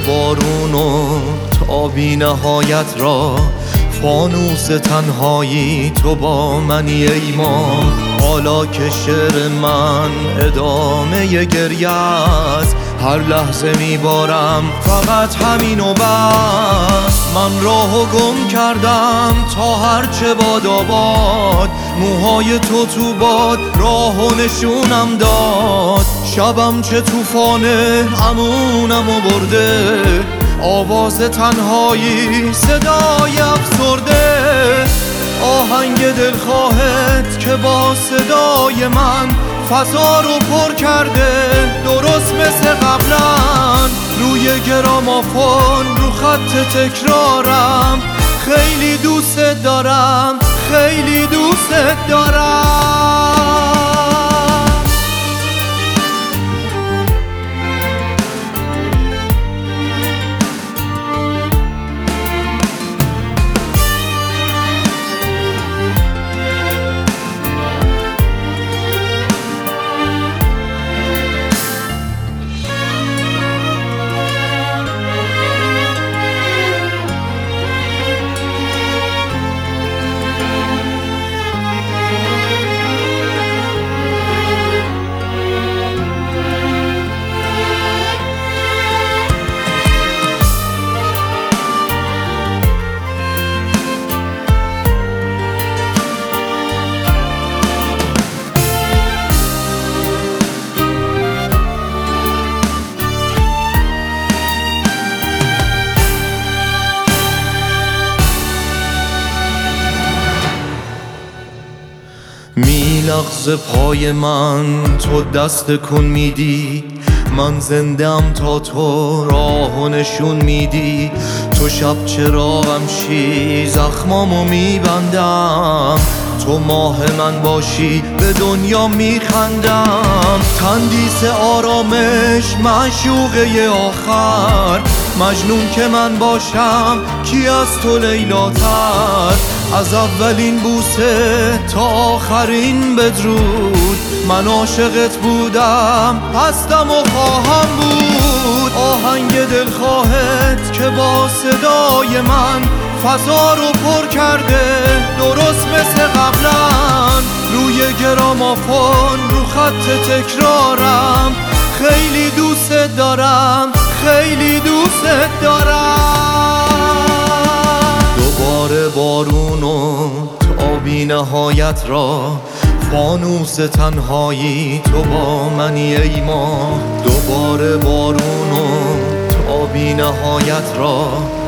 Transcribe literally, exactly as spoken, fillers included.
بارون و تا بی نهایت را فانوس تنهایی تو با منی ای ماه. حالا که شعر من ادامه گریه است، هر لحظه میبارم فقط همین و بس. من راهو گم کردم تا هرچه باد آباد، موهای تو تو باد راهو نشونم داد. شبم چه توفانه امونمو برده، آواز تنهایی صدای افسرده. آهنگ دلخواهت که با صدای من فضا رو پر کرده، درست مثل قبلا روی گرامافون رو خط تکرارم. خیلی دوست دارم، خیلی دوست دارم. میلغز پای من تو دست کن میدی، من زندم تا تو راهو نشون میدی. تو شب چراغم شی زخمامو میبندم، تو ماه من باشی به دنیا میخندم. تندیس آرامش معشوقه آخر، مجنون که من باشم کی از تو لیلاتر. از اولین بوسه تا آخرین بدرود، من عاشقت بودم، هستم و خواهم بود. آهنگ دلخواهت که با صدای من فضا رو پر کرده، درست مثل قبلا روی گرامافون رو خط تکرارم. خیلی دوست دارم، خیلی دوست دارم. دوباره بارون و تا بی نهایت را فانوس تنهایی تو با منی ای ماه. دوباره بارون و تا بی نهایت را